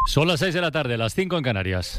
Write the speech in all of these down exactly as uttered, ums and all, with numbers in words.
Son las seis de la tarde, las cinco en Canarias.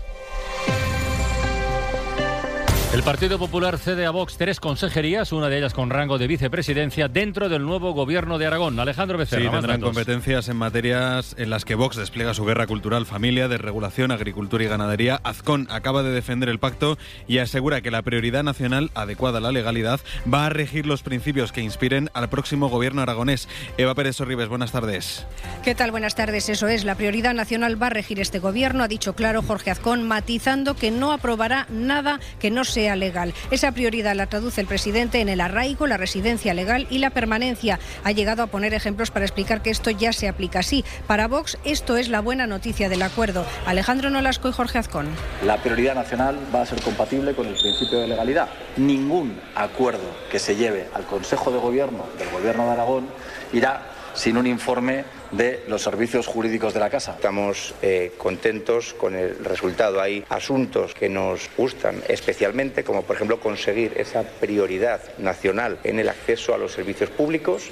El Partido Popular cede a Vox tres consejerías, una de ellas con rango de vicepresidencia, dentro del nuevo gobierno de Aragón. Alejandro Becerra, sí, más tendrán datos. competencias en materias en las que Vox despliega su guerra cultural, familia, desregulación, agricultura y ganadería. Azcón acaba de defender el pacto y asegura que la prioridad nacional, adecuada a la legalidad, va a regir los principios que inspiren al próximo gobierno aragonés. Eva Pérez Sorribes, buenas tardes. ¿Qué tal? Buenas tardes. Eso es, la prioridad nacional va a regir este gobierno, ha dicho claro Jorge Azcón, matizando que no aprobará nada que no sea legal. Esa prioridad la traduce el presidente en el arraigo, la residencia legal y la permanencia. Ha llegado a poner ejemplos para explicar que esto ya se aplica así. Para Vox, esto es la buena noticia del acuerdo. Alejandro Nolasco y Jorge Azcón. La prioridad nacional va a ser compatible con el principio de legalidad. Ningún acuerdo que se lleve al Consejo de Gobierno del Gobierno de Aragón irá sin un informe de los servicios jurídicos de la Casa. Estamos eh, contentos con el resultado. Hay asuntos que nos gustan especialmente, como por ejemplo conseguir esa prioridad nacional en el acceso a los servicios públicos.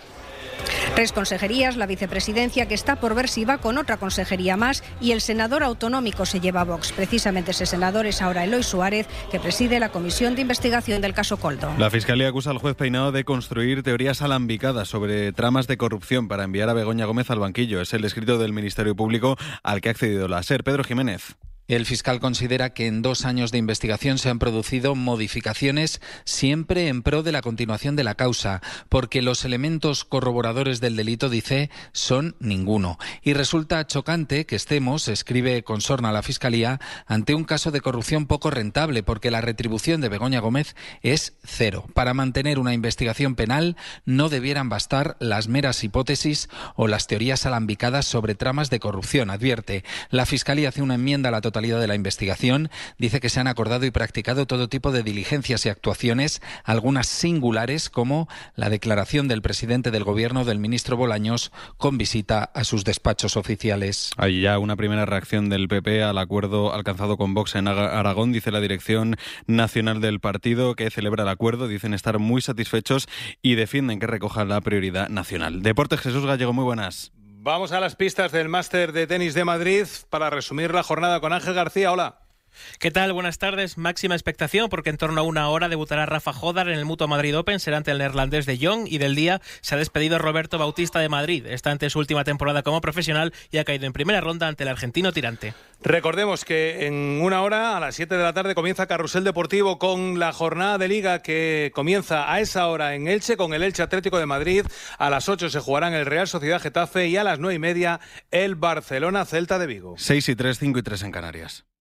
Tres consejerías, la vicepresidencia, que está por ver si va con otra consejería más, y el senador autonómico se lleva a Vox. Precisamente ese senador es ahora Eloy Suárez, que preside la comisión de investigación del caso Koldo. La Fiscalía acusa al juez Peinado de construir teorías alambicadas sobre tramas de corrupción para enviar a Begoña Gómez al banquillo. Es el escrito del Ministerio Público al que ha accedido la SER. Pedro Jiménez. El fiscal considera que en dos años de investigación se han producido modificaciones siempre en pro de la continuación de la causa, porque los elementos corroboradores del delito, dice, son ninguno. Y resulta chocante que estemos, escribe con sorna la Fiscalía, ante un caso de corrupción poco rentable, porque la retribución de Begoña Gómez es cero. Para mantener una investigación penal no debieran bastar las meras hipótesis o las teorías alambicadas sobre tramas de corrupción, advierte. La Fiscalía hace una enmienda a la totalidad de la investigación, dice que se han acordado y practicado todo tipo de diligencias y actuaciones, algunas singulares, como la declaración del presidente del Gobierno, del ministro Bolaños, con visita a sus despachos oficiales. Hay ya una primera reacción del P P al acuerdo alcanzado con Vox en Aragón, dice la dirección nacional del partido, que celebra el acuerdo. Dicen estar muy satisfechos y defienden que recoja la prioridad nacional. Deportes, Jesús Gallego, muy buenas. Vamos a las pistas del Máster de Tenis de Madrid para resumir la jornada con Ángel García. Hola. ¿Qué tal? Buenas tardes. Máxima expectación porque en torno a una hora debutará Rafa Jodar en el Mutua Madrid Open, será ante el neerlandés de Jong, y del día se ha despedido Roberto Bautista de Madrid. Está ante su última temporada como profesional y ha caído en primera ronda ante el argentino Tirante. Recordemos que en una hora, a las siete de la tarde, comienza Carrusel Deportivo con la jornada de Liga que comienza a esa hora en Elche con el Elche Atlético de Madrid. A las ocho se jugarán el Real Sociedad Getafe y a las nueve y media el Barcelona Celta de Vigo. seis y tres, cinco y tres en Canarias.